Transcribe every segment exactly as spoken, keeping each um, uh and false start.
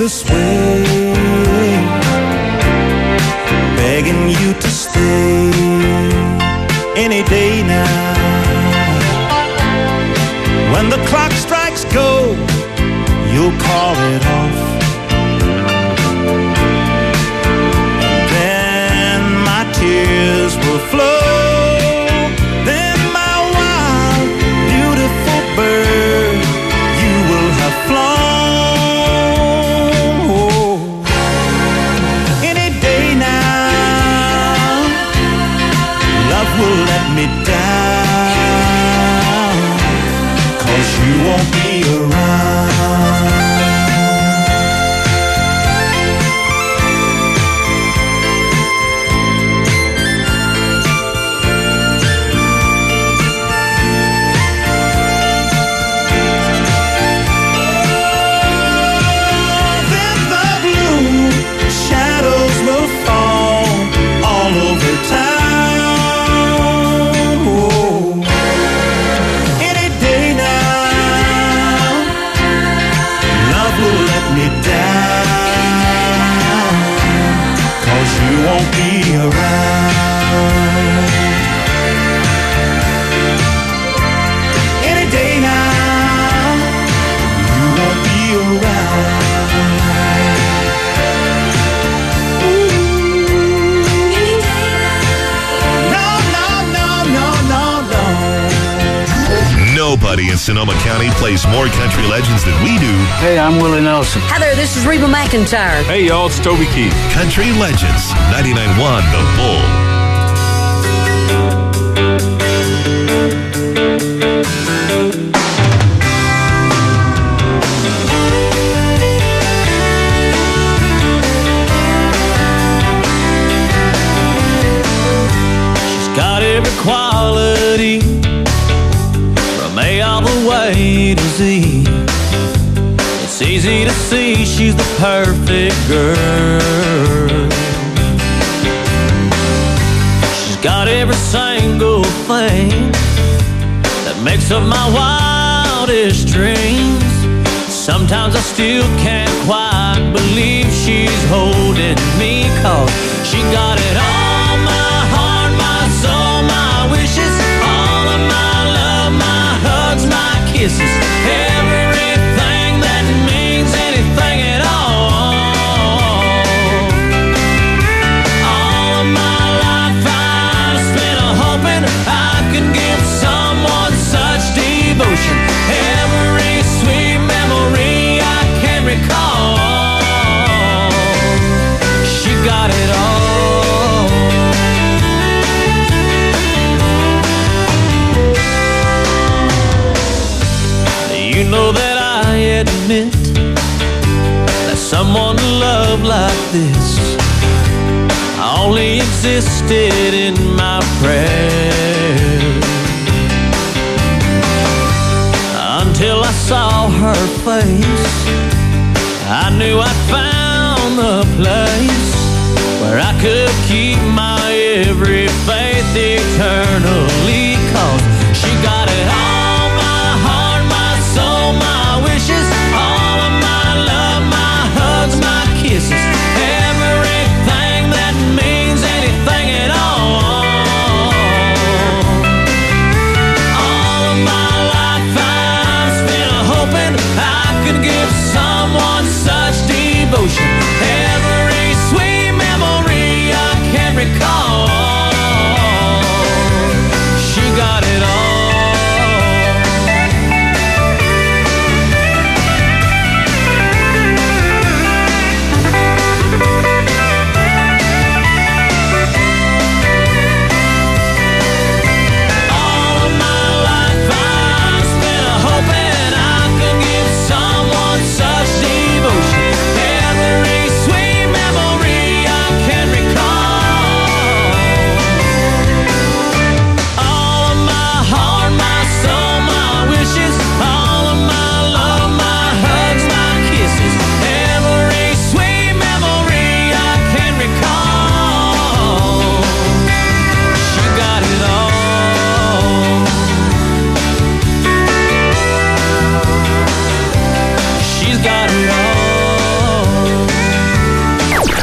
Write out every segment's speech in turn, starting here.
this way, begging you to stay any day now. When the clock strikes go, you'll call it off. And then my tears will flow. Then my wild, beautiful bird, you will have flown. Oh, any day now, love will let me down, 'cause you won't be around. Then the blue shadows will fall all over town. Oh, any day now, love will let me down, 'cause you won't be around. Any day now, you won't be around. No, no, no, no, no, no. Nobody in Sonoma County plays more country legends than we do. Hey, I'm Willie Nelson. Hi there, this is Reba McEntire. Hey, y'all, it's Toby Keith. Country Legends, ninety-nine point one The Bull. She's got every quality from A all the way to Z. It's easy to see she's the perfect girl. She's got every single thing that makes up my wildest dreams. Sometimes I still can't quite believe she's holding me, 'cause she got it all, my heart, my soul, my wishes, all of my love, my hugs, my kisses, everything that means anything at all. All of my life I've spent hoping I could give someone such devotion. Every sweet memory I can recall, she got it all. You know that I admit that someone to love like this only existed in my prayers, until I saw her face. I knew I'd found the place where I could keep my every faith eternally, 'cause she got it all, my heart, my soul, my wishes, all of my love, my hugs, my kisses, everything that means anything at all. All of my life I've spent hoping I could give someone such devotion. Every sweet memory I can recall, she got it all. All of my life I've spent hoping I could give someone such devotion. Every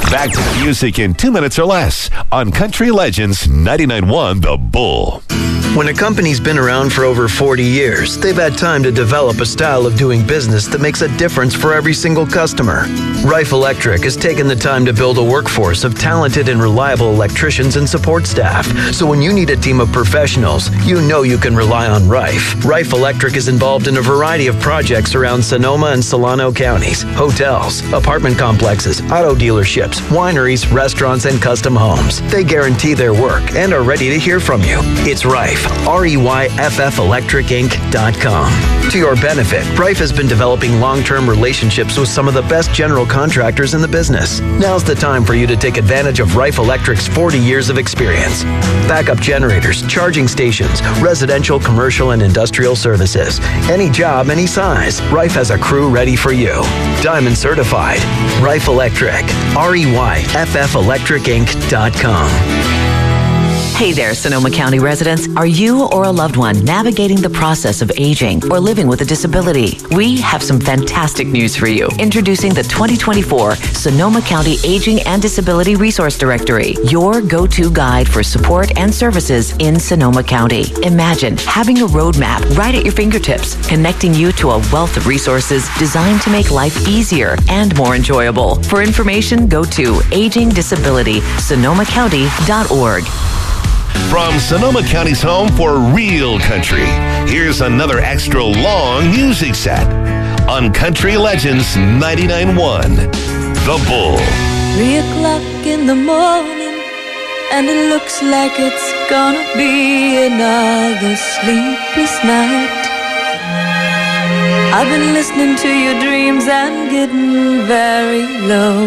Back to the music in two minutes or less on Country Legends ninety-nine point one The Bull. When a company's been around for over forty years, they've had time to develop a style of doing business that makes a difference for every single customer. Rife Electric has taken the time to build a workforce of talented and reliable electricians and support staff. So when you need a team of professionals, you know you can rely on Rife. Rife Electric is involved in a variety of projects around Sonoma and Solano counties, hotels, apartment complexes, auto dealerships, wineries, restaurants, and custom homes. They guarantee their work and are ready to hear from you. It's Rife. R E Y F F Electric Inc dot com. To your benefit, Rife has been developing long-term relationships with some of the best general contractors in the business. Now's the time for you to take advantage of Rife Electric's forty years of experience. Backup generators, charging stations, residential, commercial, and industrial services. Any job, any size, Rife has a crew ready for you. Diamond certified. Rife Electric. R E Y F F Electric Inc dot com. Hey there, Sonoma County residents. Are you or a loved one navigating the process of aging or living with a disability? We have some fantastic news for you. Introducing the twenty twenty-four Sonoma County Aging and Disability Resource Directory, your go-to guide for support and services in Sonoma County. Imagine having a roadmap right at your fingertips, connecting you to a wealth of resources designed to make life easier and more enjoyable. For information, go to aging disability sonoma county dot org. From Sonoma County's home for real country, here's another extra long music set on Country Legends ninety-nine point one The Bull. Three o'clock in the morning, and it looks like it's gonna be another sleepless night. I've been listening to your dreams and getting very low,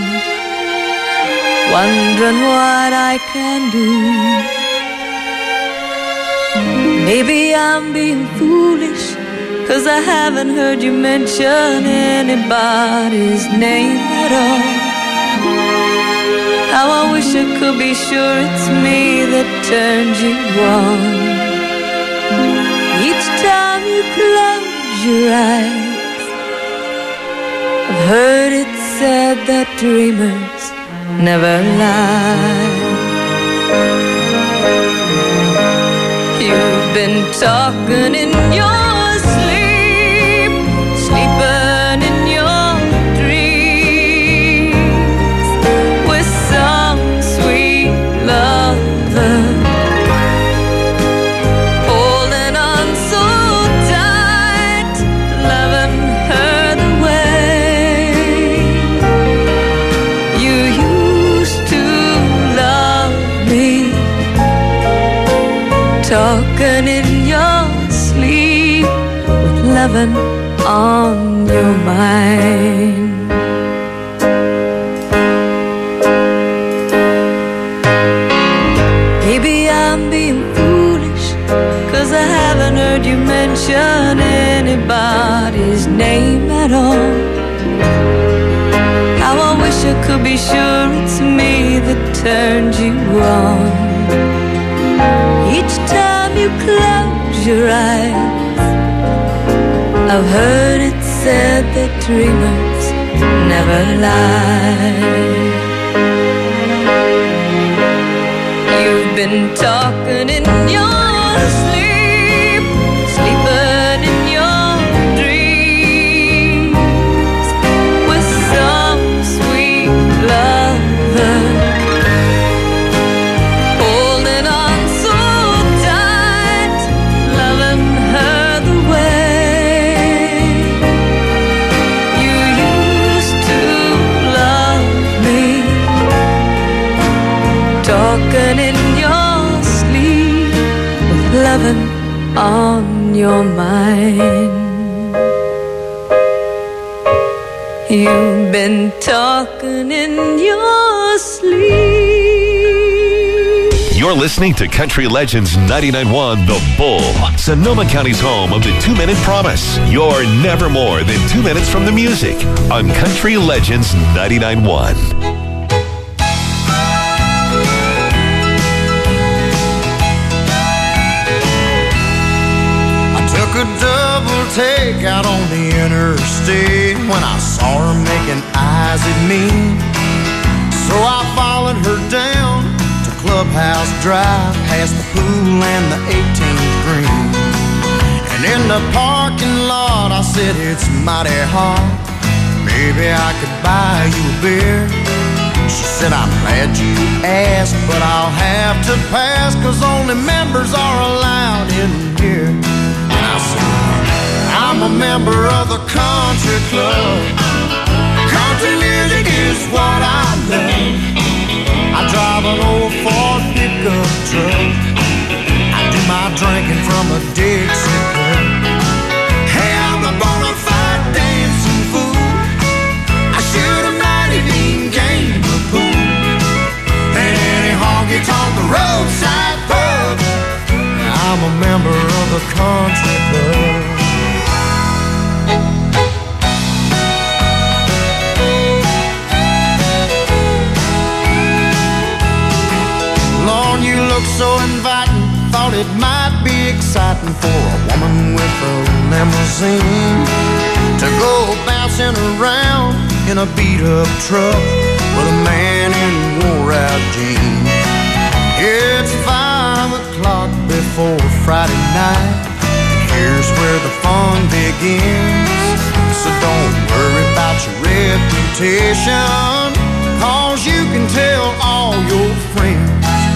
wondering what I can do. Maybe I'm being foolish, 'cause I haven't heard you mention anybody's name at all. How I wish I could be sure it's me that turns you on. Each time you close your eyes, I've heard it said that dreamers never lie. You've been talking in your sleep, sleeping in your dreams with some sweet lover, holding on so tight, loving her the way you used to love me. Talking in your sleep with loving on your mind. Maybe I'm being foolish, 'cause I haven't heard you mention anybody's name at all. How I wish I could be sure it's me that turns you on. Each time you close your eyes, I've heard it said that dreamers never lie. You've been talking in your sleep, sleeping in your dreams with some sweet lover, holding on so tight, loving her the way you used to love me. Talking in your sleep with loving on your mind. You've been talking in your sleep. You're listening to Country Legends ninety-nine point one The Bull, Sonoma County's home of the two-minute promise. You're never more than two minutes from the music on Country Legends ninety-nine point one. Took a double take out on the interstate when I saw her making eyes at me. So I followed her down to Clubhouse Drive, past the pool and the eighteenth green. And in the parking lot I said, it's mighty hot, maybe I could buy you a beer. She said, I'm glad you asked, but I'll have to pass, 'cause only members are allowed in here. And I said, I'm a member of the country club. Country music is what I love. I drive an old Ford pickup truck. I do my drinking from a Dixie cup. Hey, I'm a bona fide dancing fool. I shoot a mighty mean game of pool. And any honky-tonk roadside pub, I'm a member of the country club. Lord, you look so inviting. Thought it might be exciting for a woman with a limousine to go bouncing around in a beat-up truck with a man in wore-out jeans. It's five o'clock before Friday night. Here's where the fun begins. So don't worry about your reputation, 'cause you can tell all your friends.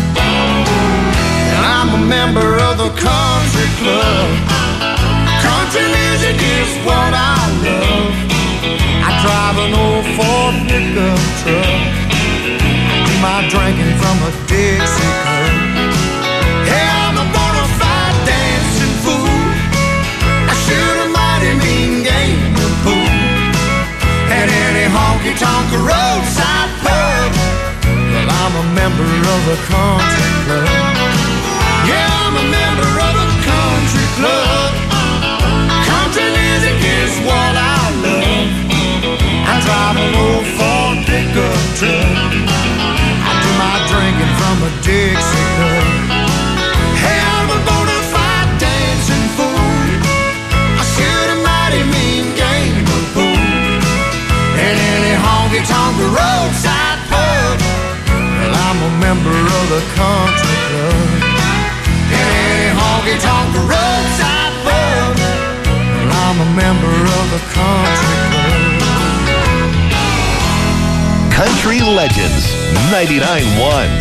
And I'm a member of the country club. Country music is what I love. I drive an old Ford pickup truck. I do my drinking from a Dixie cup. Hey, I'm a bona fide dancing fool. I shoot a mighty mean game of pool. At any honky-tonk roadside pub, well, I'm a member of the country club. Yeah, I'm a member of the country club. Country music is what I love. I drive an old Ford pickup truck. I do my drinking from a Dixie cup. Hey, I'm a bona fide dancing fool. I shoot a mighty mean game of pool. And any honky-tonk roadside pub, well, I'm a member of the country club. And any honky-tonk roadside pub, well, I'm a member of the country club. Country Legends ninety-nine point one.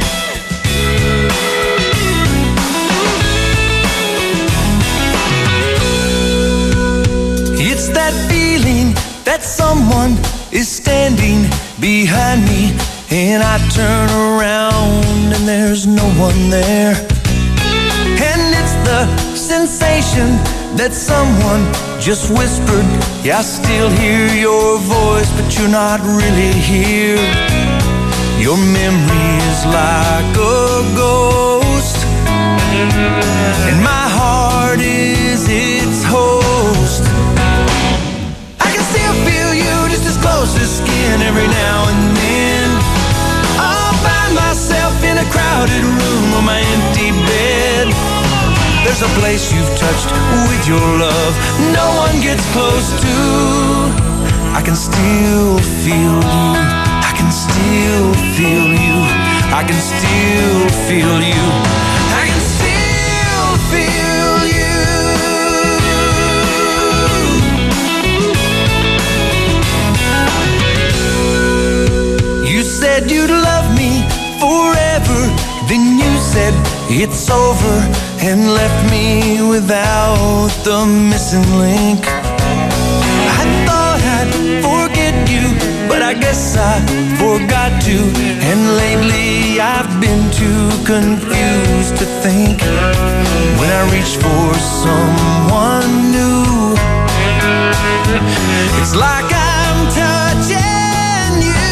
It's that feeling that someone is standing behind me, and I turn around and there's no one there. And it's the sensation that someone just whispered, yeah, I still hear your voice, but you're not really here. Your memory is like a ghost, and my heart is its host. I can still feel you just as close as skin every now and then. I'll find myself in a crowded room on my empty bed. There's a place you've touched with your love no one gets close to. I can still feel you. I can still feel you. I can still feel you. I can still feel you. You said you'd love me forever. Then you said it's over and left me without the missing link. I thought I'd forget you, but I guess I forgot to. And lately I've been too confused to think. When I reach for someone new, it's like I'm touching you.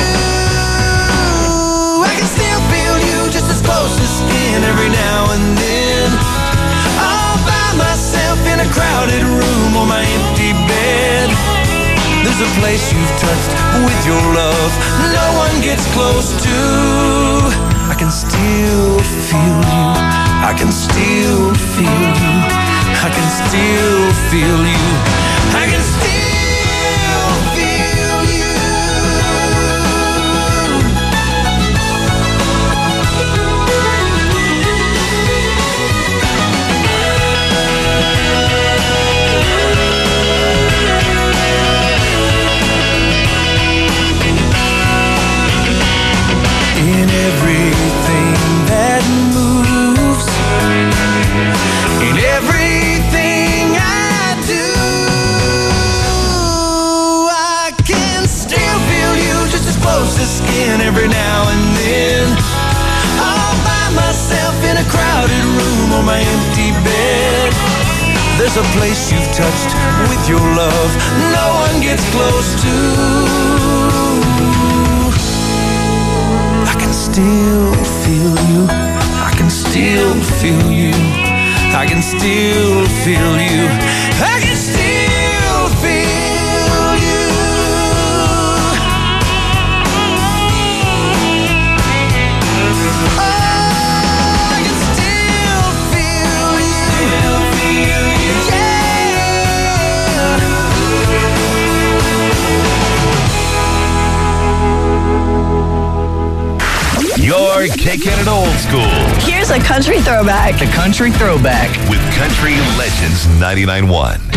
I can still feel you just as close as skin every now and then. All by myself in a crowded room on my empty bed. There's a place you've touched with your love no one gets close to. I can still feel you. I can still feel you. I can still feel you. I can still feel you. every now and then. All by myself in a crowded room on my empty bed. There's a place you've touched with your love no one gets close to. I can still feel you. I can still feel you. I can still feel you. I can still feel you. Oh, I can still feel you. Still feel you. You're kicking it old school. Here's a country throwback. The country throwback. With Country Legends ninety-nine point one.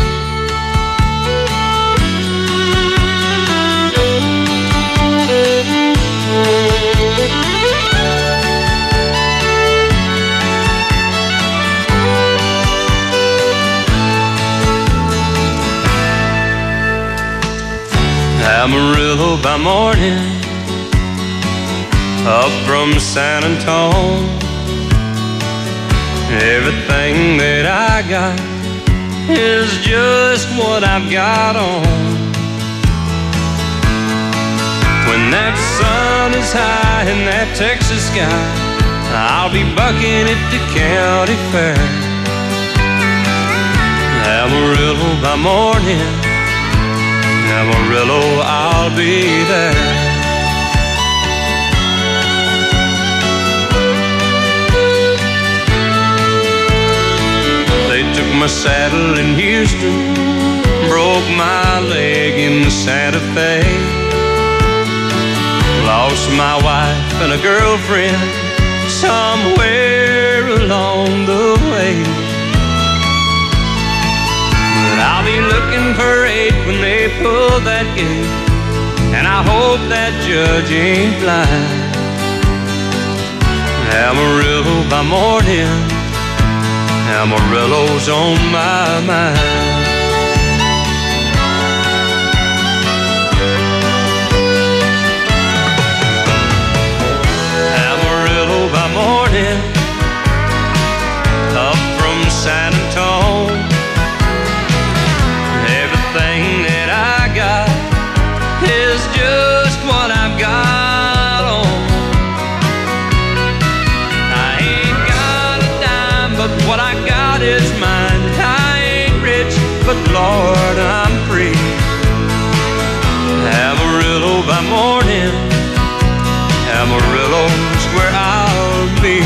Amarillo by morning, up from San Antone. Everything that I got is just what I've got on. When that sun is high in that Texas sky, I'll be bucking at the county fair. Amarillo by morning, Amarillo, I'll be there. They took my saddle in Houston, broke my leg in Santa Fe, lost my wife and a girlfriend somewhere along the way. But I'll be looking for eight when they pull that gate, and I hope that judge ain't blind. Amarillo by morning, Amarillo's on my mind. Amarillo by morning, up from San Antone. Everything that I got is just what I've got on. I ain't got a dime, but what I got is mine. I ain't rich, but Lord, I'm free. Amarillo by morning, Amarillo's where I'll be.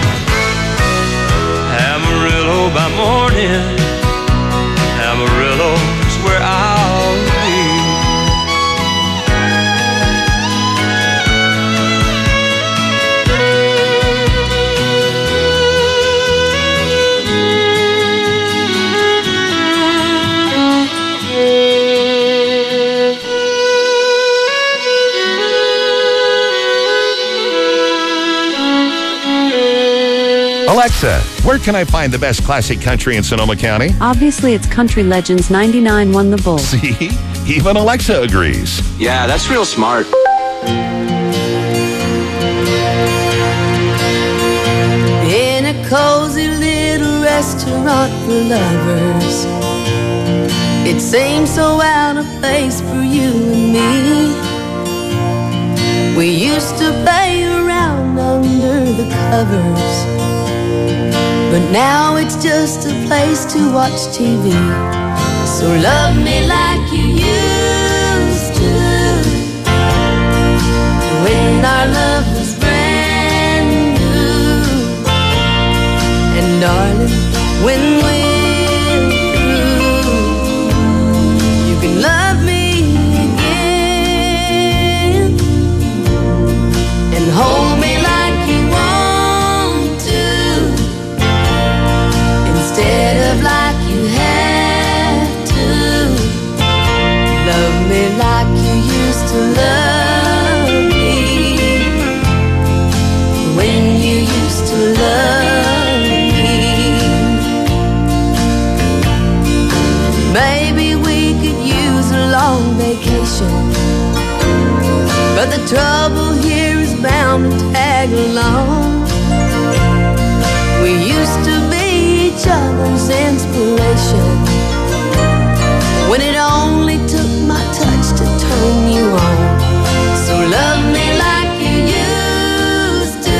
Amarillo by morning, Amarillo's where I'll be. Alexa, where can I find the best classic country in Sonoma County? Obviously, it's Country Legends ninety-nine won the Bull. See? Even Alexa agrees. Yeah, that's real smart. In a cozy little restaurant for lovers, it seems so out of place for you and me. We used to play around under the covers, but now it's just a place to watch T V. So love me like you used to, when our love was brand new. And darling, when we're through, you can love me again and hold me like you want to, instead of like you have to. Love me like you used to love me, when you used to love me. Maybe we could use a long vacation, but the trouble here is tag along. We used to be each other's inspiration, when it only took my touch to turn you on. So love me like you used to,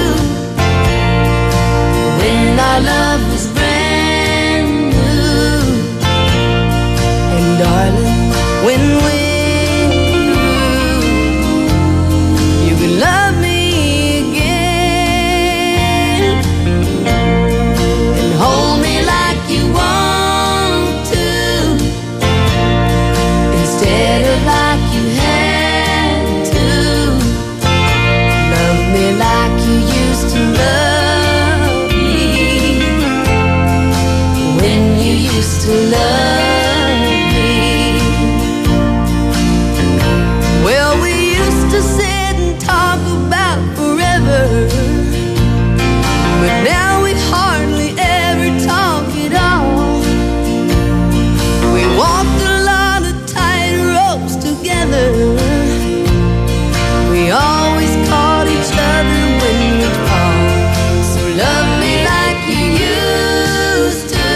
when our love was brand new. And darling, when we're through, you can love me again and hold me like you want to, instead of like you had to. Love me like you used to love me, when you used to love me. Well, we used to sit and talk about forever, but now we hardly ever talk at all. We walked a lot of tight ropes together. We always caught each other when we'd fall. So love me like you used to,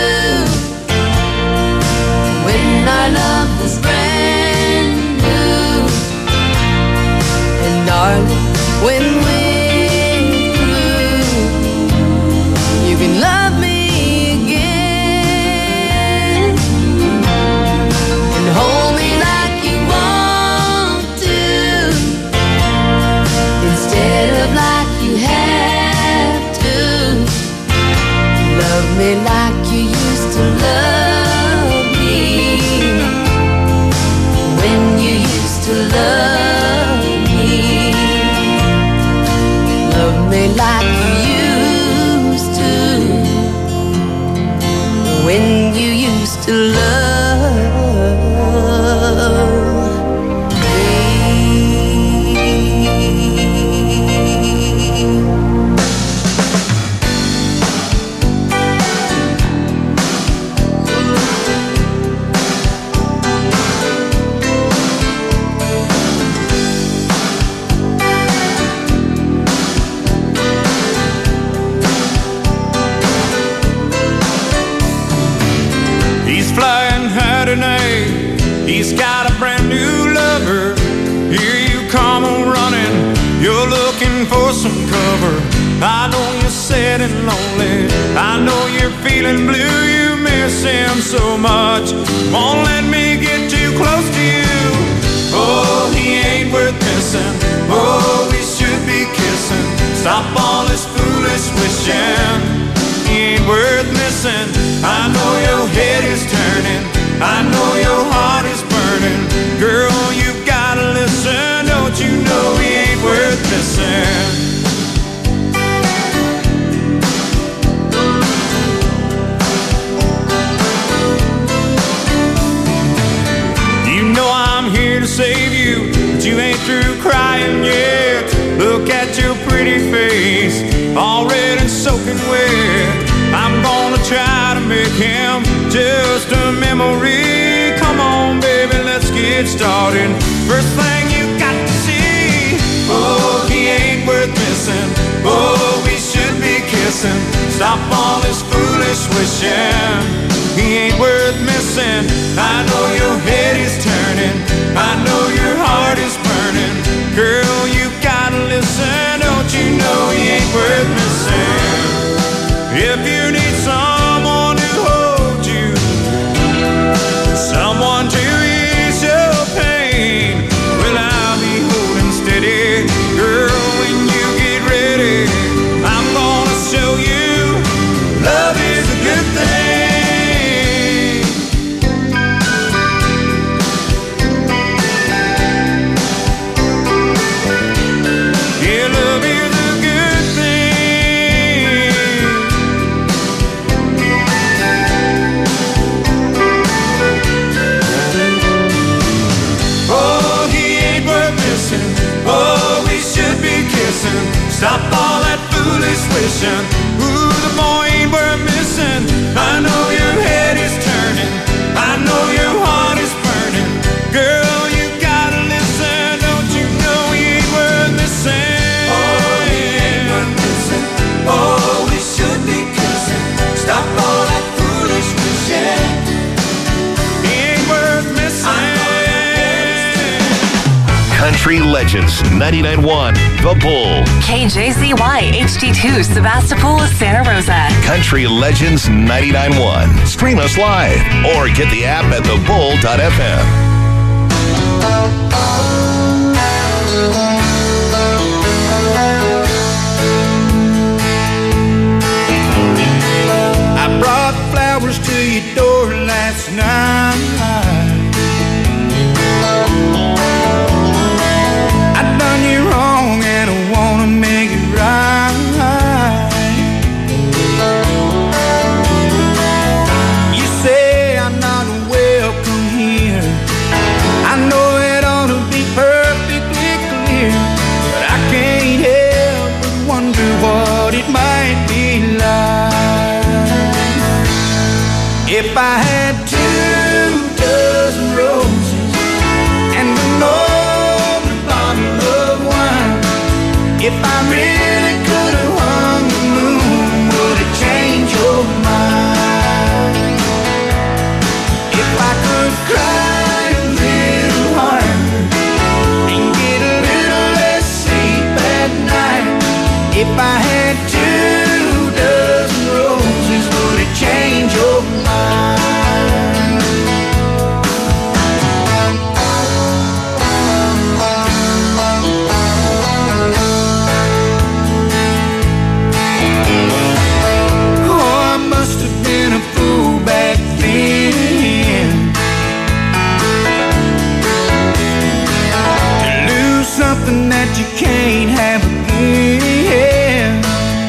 when our love was brand new. And darling, when we're through, you can love me again and hold me like you want to, instead of like you have to. Love me like you used to love me, when you used to love me. Love me like you used to, when you used to love me. He's flying high tonight. He's got a brand new lover. Here you come on running. You're looking for some cover. I know you're sad and lonely. I know you're feeling blue. You miss him so much. Won't let me get too close to you. Oh, he ain't worth missing. Oh, we should be kissing. Stop all this foolish wishing. He ain't worth missing. I know your head is turning. I know your heart is burning. Girl, you gotta listen. Don't you know he ain't worth missing? You know I'm here to save you, but you ain't through crying yet. Look at your pretty face, all red and soaking wet. I'm gonna try to make him just a memory. Come on, baby, let's get started. First thing you got to see, oh, he ain't worth missing. Oh, we should be kissing. Stop all this foolish wishing. He ain't worth missing. I know your head is turning. I know your heart is burning. Girl, you gotta listen. Don't you know he ain't worth missing? If you need someone to hold you, someone to ease your pain, well, I'll be holding steady. Girl, when you get ready, I'm gonna show you love is a good thing. Country Legends ninety-nine point one, The Bull. K J Z Y H D two, Sebastopol, Santa Rosa. Country Legends ninety-nine point one. Stream us live or get the app at the bull dot f m. I brought flowers to your door last night. I done you wrong and I wanna make it right. You say I'm not welcome here. I know it ought to be perfectly clear, but I can't help but wonder what it might be like if I had two dozen roses and an open bottle of wine. If I really could have hung the moon, would it change your mind? If I could cry a little harder and get a little less sleep at night. If I had two dozen roses, would it change your mind? Oh, I must have been a fool back then to lose something that you can't have again.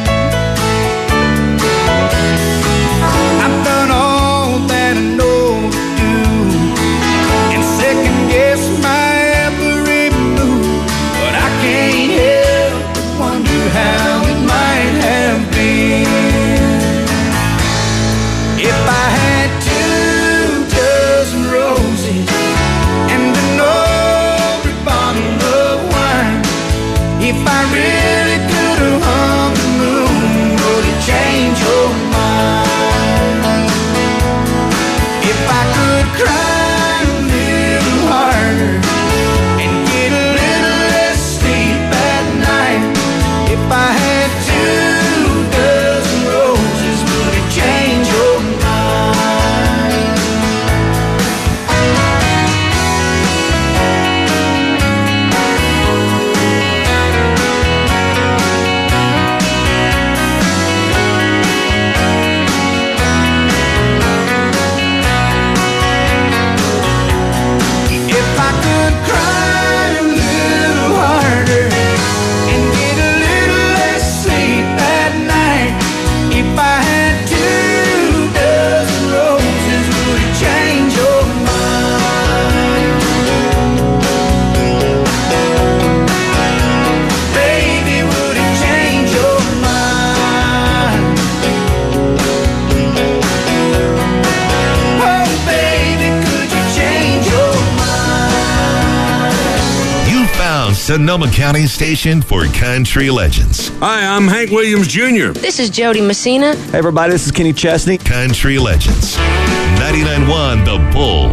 I've done all that I know to do and second guess my every move, but I can't help but wonder how it might have been if I had two dozen roses and an open bottle of wine. If I really could have hung the moon, would it change your mind? If I could cry a little harder and get a little less sleep at night. If I had two dozen roses, would it change your mind? If I could cry a little harder and get a little less sleep at night. If I had two dozen roses, would it change your mind? Baby, would it change your mind? Oh, baby, could you change your mind? You found Sonoma County's station for Country Legends. Hi, I'm Hank Williams Junior This is Jody Messina. Hey everybody, this is Kenny Chesney. Country Legends ninety-nine point one, The Bull.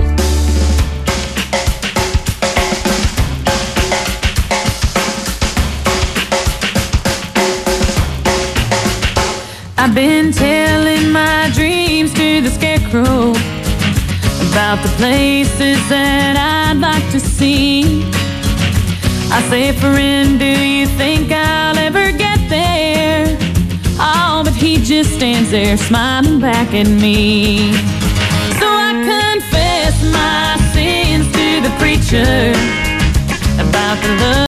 I've been telling my dreams to the scarecrow about the places that I'd like to see. I say, friend, do you think I'll ever get there? Oh, but he just stands there smiling back at me. So I confess my sins to the preacher about the love